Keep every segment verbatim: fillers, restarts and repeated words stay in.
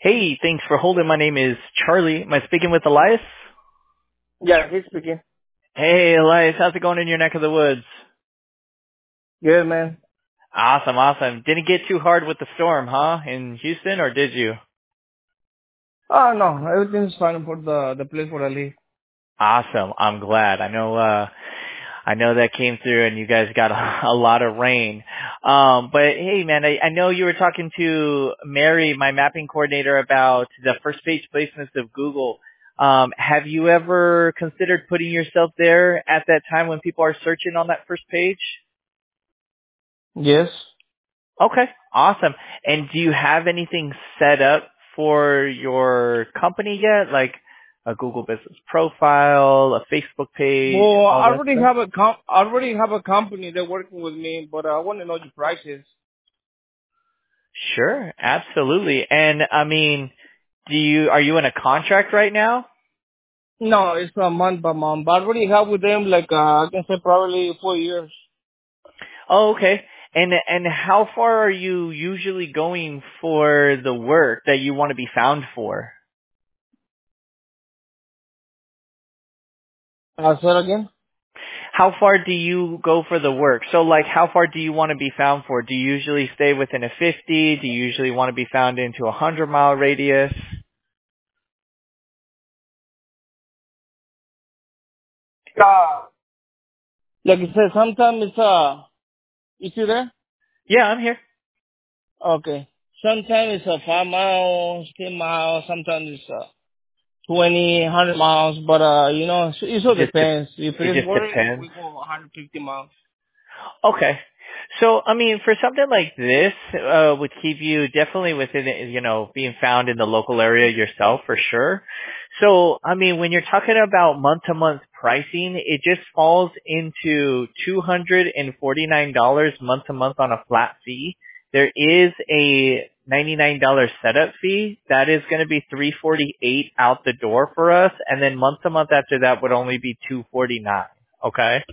Hey, thanks for holding. My name is Charlie. Am I speaking with Elias? Yeah, he's speaking. Hey, Elias, how's it going in your neck of the woods? Good, man. Awesome, awesome. Didn't get too hard with the storm, huh, in Houston, or did you? Oh, no, everything's fine for the, the place where I live. Awesome. I'm glad. I know, uh, I know that came through and you guys got a, a lot of rain. Um, but hey, man, I, I know you were talking to Mary, my mapping coordinator, about the first page placements of Google. Um, have you ever considered putting yourself there at that time when people are searching on that first page? Yes. Okay, awesome. And do you have anything set up for your company yet? Like a Google business profile, a Facebook page, Well, all I that already stuff? have a com- I already have a company that's working with me, but I want to know your prices. Sure, absolutely. And I mean, do you, are you in a contract right now? No, it's a month by month, but I already have with them like, uh, I can say probably four years. Oh, okay. And, and how far are you usually going for the work that you want to be found for? Uh, say it again? How far do you go for the work? So like how far do you want to be found for? Do you usually stay within a fifty? Do you usually want to be found into a one hundred mile radius? Uh, like I said, sometimes it's, uh, you see there? Yeah, I'm here. Okay. Sometimes it's uh, five miles, ten miles, sometimes it's, uh, twenty, one hundred miles, but, uh, you know, it it all Just, depends. If it it is just worth it, depends. we go one hundred fifty miles. Okay. So, I mean, for something like this, uh, would keep you definitely within, you know, being found in the local area yourself for sure. So, I mean, when you're talking about month-to-month pricing, it just falls into two hundred forty-nine dollars month-to-month on a flat fee. There is a ninety-nine dollars setup fee. That is going to be three hundred forty-eight dollars out the door for us, and then month-to-month after that would only be two hundred forty-nine dollars. Okay?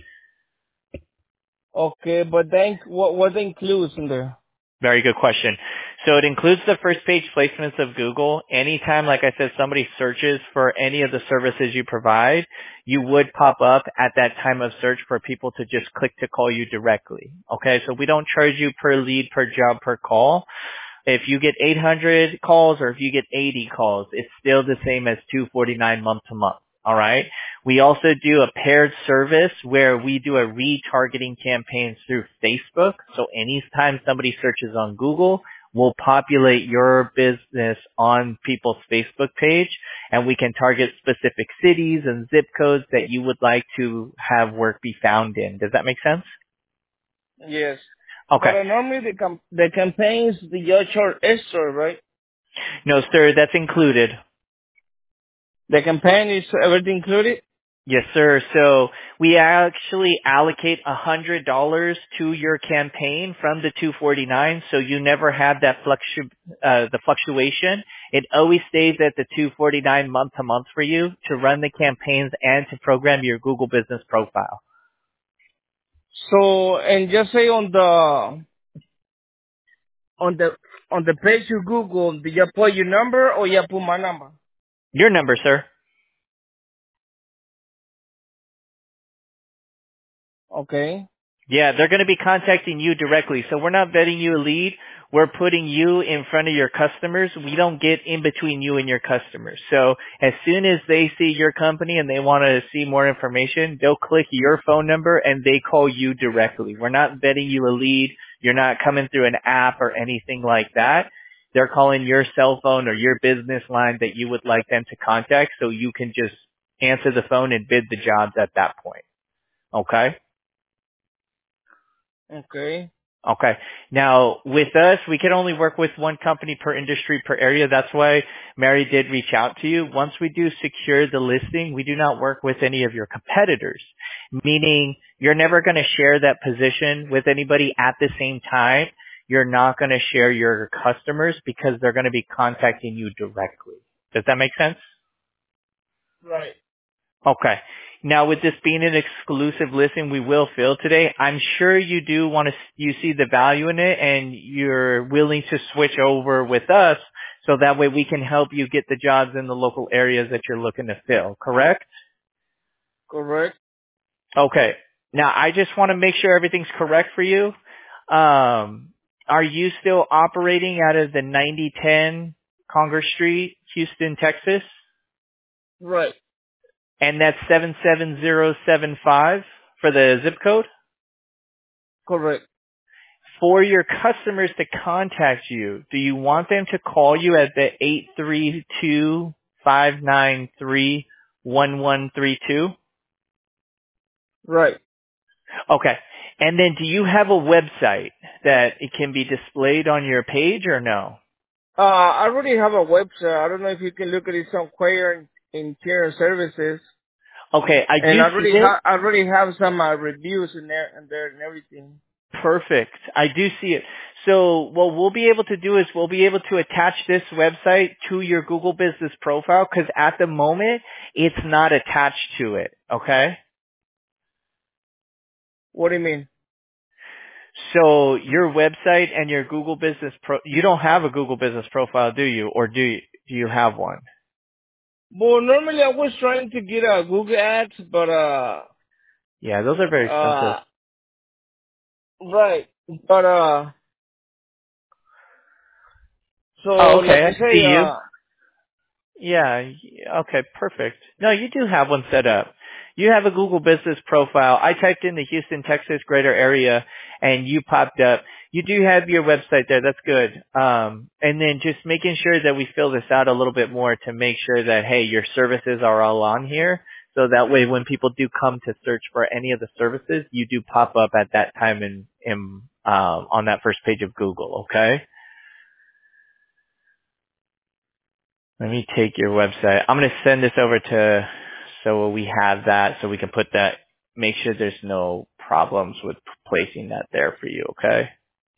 Okay, but then what what includes in there? Very good question. So it includes the first page placements of Google. Anytime, like I said, somebody searches for any of the services you provide, you would pop up at that time of search for people to just click to call you directly. Okay, so we don't charge you per lead, per job, per call. If you get eight hundred calls or if you get eighty calls, it's still the same as two hundred forty-nine month to month. All right. We also do a paired service where we do a retargeting campaign through Facebook. So anytime somebody searches on Google, we'll populate your business on people's Facebook page and we can target specific cities and zip codes that you would like to have work be found in. Does that make sense? Yes. Okay. But uh, normally the com- the campaigns the you charge extra, right? No, sir, that's included. The campaign is everything included. Yes, sir. So we actually allocate a hundred dollars to your campaign from the two forty nine, so you never have that fluctu- uh, the fluctuation. It always stays at the two forty nine month to month for you to run the campaigns and to program your Google Business profile. So and just say on the on the on the page you Google, did you put your number or you put my number? Your number, sir. Okay. Yeah, they're going to be contacting you directly. So we're not vetting you a lead. We're putting you in front of your customers. We don't get in between you and your customers. So as soon as they see your company and they want to see more information, they'll click your phone number and they call you directly. We're not vetting you a lead. You're not coming through an app or anything like that. They're calling your cell phone or your business line that you would like them to contact so you can just answer the phone and bid the jobs at that point. Okay? Okay. Okay. Now, with us, we can only work with one company per industry, per area. That's why Mary did reach out to you. Once we do secure the listing, we do not work with any of your competitors, meaning you're never going to share that position with anybody at the same time. You're not going to share your customers because they're going to be contacting you directly. Does that make sense? Right. Okay. Now, with this being an exclusive listing we will fill today, I'm sure you do want to, you see the value in it and you're willing to switch over with us So that way we can help you get the jobs in the local areas that you're looking to fill, correct? Correct. Okay. Now I just want to make sure everything's correct for you. Um, are you still operating out of the ninety ten Congress Street, Houston, Texas? Right. And that's seven seven zero seven five for the zip code? Correct. For your customers to contact you, do you want them to call you at the eight three two, five nine three, one one three two? Right. Okay. And then do you have a website that it can be displayed on your page or no? Uh, I already have a website. I don't know if you can look at it somewhere in interior services. Okay, I And do I see already it. have, I already have some uh, reviews in there and there and everything. Perfect. I do see it. So what we'll be able to do is we'll be able to attach this website to your Google Business profile because at the moment it's not attached to it. Okay? What do you mean? So your website and your Google Business pro, you don't have a Google Business profile, do you? Or do you, do you have one? Well, normally I was trying to get a Google Ads, but uh, Yeah, those are very expensive. uh, right. But uh, so Oh, like okay. I I see say, you. uh, Yeah. y- Okay. Perfect. No, you do have one set up. You have a Google Business profile. I typed in the Houston, Texas greater area and you popped up. You do have your website there. That's good. Um, and then just making sure that we fill this out a little bit more to make sure that, hey, your services are all on here. So that way when people do come to search for any of the services, you do pop up at that time in, in, um, on that first page of Google. Okay. Let me take your website. I'm going to send this over to, so we have that, so we can put that, make sure there's no problems with placing that there for you, okay?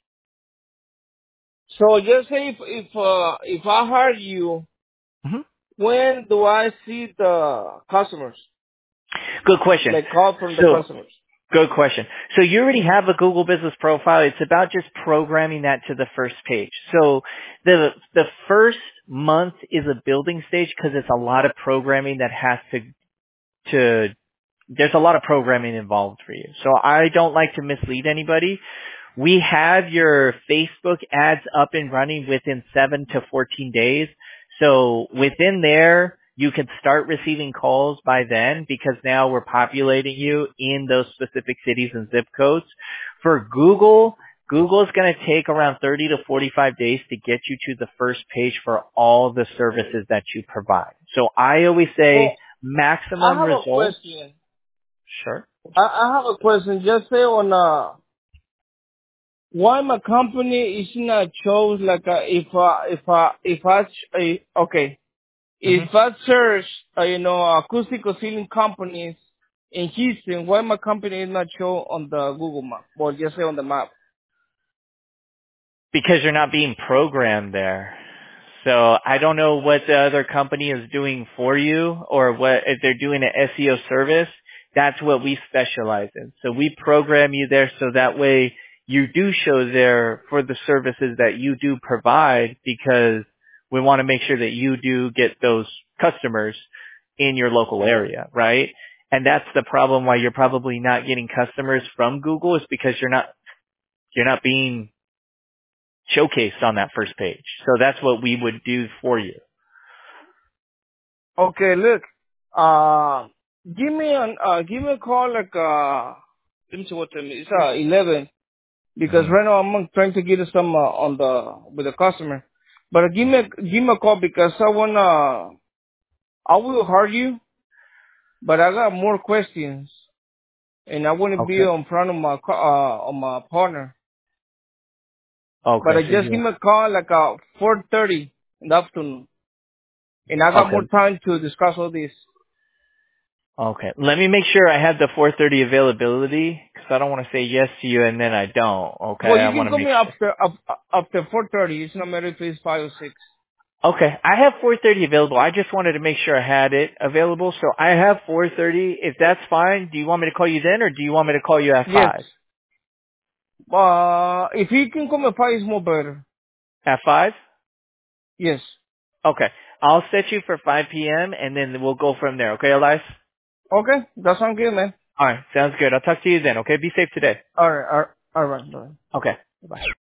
so just say if if uh, if I hire you, hmm when do I see the customers? Good question. Like call from the So, customers. good question. So you already have a Google Business profile. It's about just programming that to the first page. So the, the first month is a building stage because it's a lot of programming that has to, to there's a lot of programming involved for you. So I don't like to mislead anybody. We have your Facebook ads up and running within seven to fourteen days. So within there, you can start receiving calls by then because now we're populating you in those specific cities and zip codes. For Google, Google is going to take around thirty to forty-five days to get you to the first page for all the services that you provide. So I always Well, say I maximum have a results. question. Sure. I, I have a question. Just say on uh, why my company is not chose like uh, if uh, if uh, if I ch- uh, okay hmm if I search uh, you know acoustical ceiling companies in Houston, why my company is not show on the Google map or just say on the map? Because you're not being programmed there. So I don't know what the other company is doing for you or what, if they're doing an S E O service. That's what we specialize in. So we program you there so that way you do show there for the services that you do provide because we want to make sure that you do get those customers in your local area, right? And that's the problem why you're probably not getting customers from Google is because you're not, you're not being showcased on that first page. So that's what we would do for you. Okay, look, uh, give me an uh, give me a call like uh, let me see what time it is. It's uh, eleven. Because hmm right now I'm trying to get some uh, on the with the customer. But uh, give me a, give me a call because I wanna I will hire you, but I got more questions and I want to be Okay. on front of my co- uh on my partner. But Okay. I So just give you me a call like uh four thirty in the afternoon, and I got okay. more time to discuss all this. Okay. Let me make sure I have the four thirty availability because I don't want to say yes to you and then I don't. Okay. Well, I you want can to call make me sure. after up, after four thirty. It's no matter if it's five or six. Okay. I have four thirty available. I just wanted to make sure I had it available. So I have four thirty. If that's fine, do you want me to call you then or do you want me to call you at Yes. five? Uh, if you can call me at five, it's more better. At five? Yes. Okay. I'll set you for five p.m. and then we'll go from there. Okay, Elias? Okay. That sounds good, man. All right. Sounds good. I'll talk to you then. Okay. Be safe today. All right. All right. All right. All right. Okay. Bye.